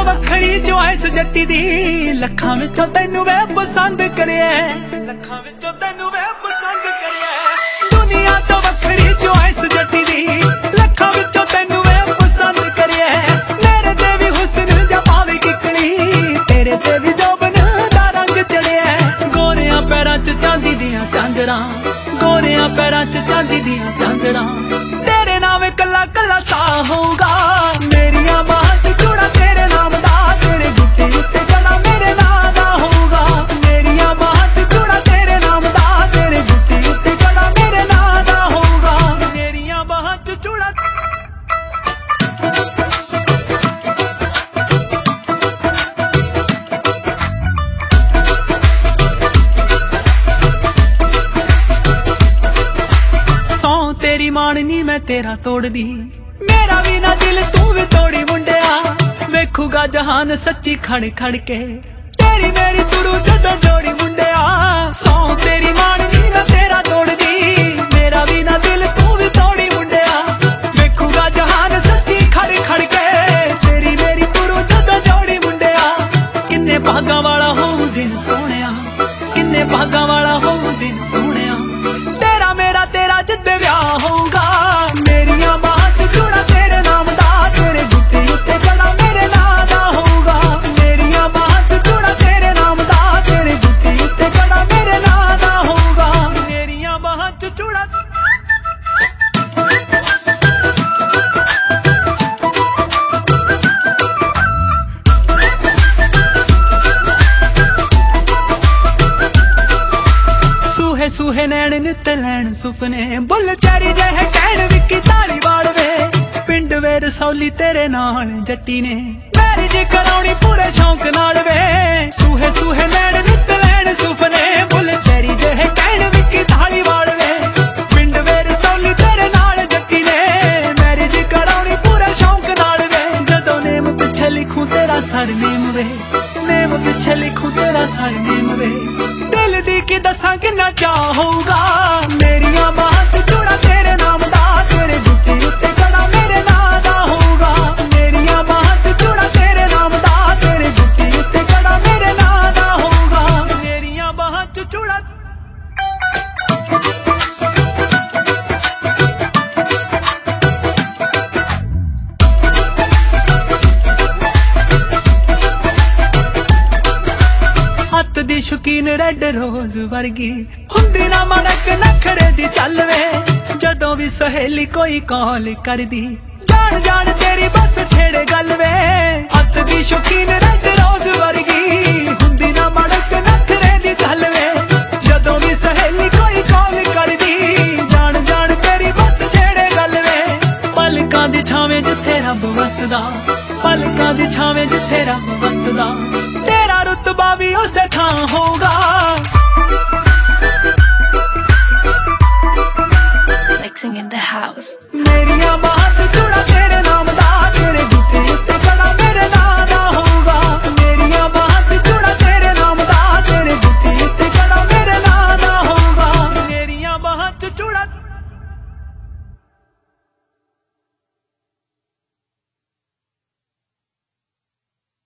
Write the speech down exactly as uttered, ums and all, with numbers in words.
वखरी choice Jatti दी, लखां विचों तैनू मैं पसंद करिया, लखां विचों तैनू मैं पसंद करिया। दुनिया तो वखरी चॉइस जट्टी दी, लखां विचों तैनू मैं पसंद करिया। मेरे ते भी हुस्न जा पावे किकली, तेरे ते भी जोबन दा रंग चढ़िया। गोरियां पैरां च चांदी दियां झांजरां, गोरियां पैरां च चांदी दियां झांजरां। तेरे नाम कला कला सा होगा, मेरियां बाहां च चूड़ा तेरे नाम दा, तेरे गुट्टे उत्ते गला मेरे नाम दा होगा। मेरियां बाहां च चूड़ा तेरे नाम दा, तेरे गुट्टे उत्ते गला मेरे नाम दा होगा। मेरियां बाहां च चूड़ा सौ तेरी माननी मैं तेरा तोड़ दी, मेरा भी ना दिल तू भी तोड़ी मुंडिया। वेखूगा जहान सच्ची खड़ खड़ के, तेरी मेरी तुरू जदों जोड़ी मुंडिया। सौ तेरी माननी मैं तेरा तोड़ दी, मेरा भी ना दिल तू भी तोड़ी मुंडिया। वेखूगा जहान सच्ची खड़ खड़ के, तेरी मेरी तुरू जदों जोड़ी मुंडिया। किन्ने भागां वाला होऊं दिन सोहणिया, किन्ने भागां वाला होऊं दिन सोहणिया। तेरा मेरा तेरा जिद्दे विआह होऊगा, मेरियां बाहां च चूड़ा तेरे नाम दा, तेरे गुट्टे उत्ते गला मेरे नाम दा होऊगा। मेरियां बाहां च चूड़ा तेरे नाम दा, तेरे गुट्टे उत्ते गला मेरे नाम दा होऊगा। मेरियां बाहां च चूड़ा सूहे सूहे नैन नित लैन सुपने, बुल चैरी जहे कहण विकी धालीवाल वे। पिंड वे रसौली तेरे नाल जट्टी ने, मैरिज कराउणी पूरे शौक नाल वे। सूहे सूहे नैन नित लैन सुपने, बुल चैरी जहे कहण विकी धालीवाल वे। पिंड वे रसौली तेरे नाल जट्टी ने, मैरिज कराउणी पूरे शौक नाल वे। जदों नेम पिछे लिखूं तेरा सरनेम वे, नेम पिछे लिखूं तेरा सरनेम वे। दिल दी की दसां किन्ना चाह होऊगा, मेरियां बाहां च चूड़ा तेरे नाम दा, तेरे गुट्टे उत्ते गला मेरे नाम दा होऊगा। मेरियां बाहां च चूड़ा तेरे नाम दा, तेरे गुट्टे उत्ते गला मेरे नाम दा होऊगा। मेरियां बाहां च चूड़ा हत्थ दी शौकीन रेड रोज वर्गी, हुंदी ना मड़क नखरे दी चल वे। जदों भी सहेली कोई कॉल कर दी, जान जान तेरी बस छेड़े गल वे। हत्थ दी शौकीन रेड रोज वर्गी, हुंदी ना मड़क नखरे दी चल वे। जदों भी सहेली कोई कॉल कर दी, जान जान तेरी बस छेड़े गल वे। पलकां दी छावें जिथे रब वसदा, पलकां दी छावें जिथे रब वसदा। तेरा रुतबा भी उसे थां होगा,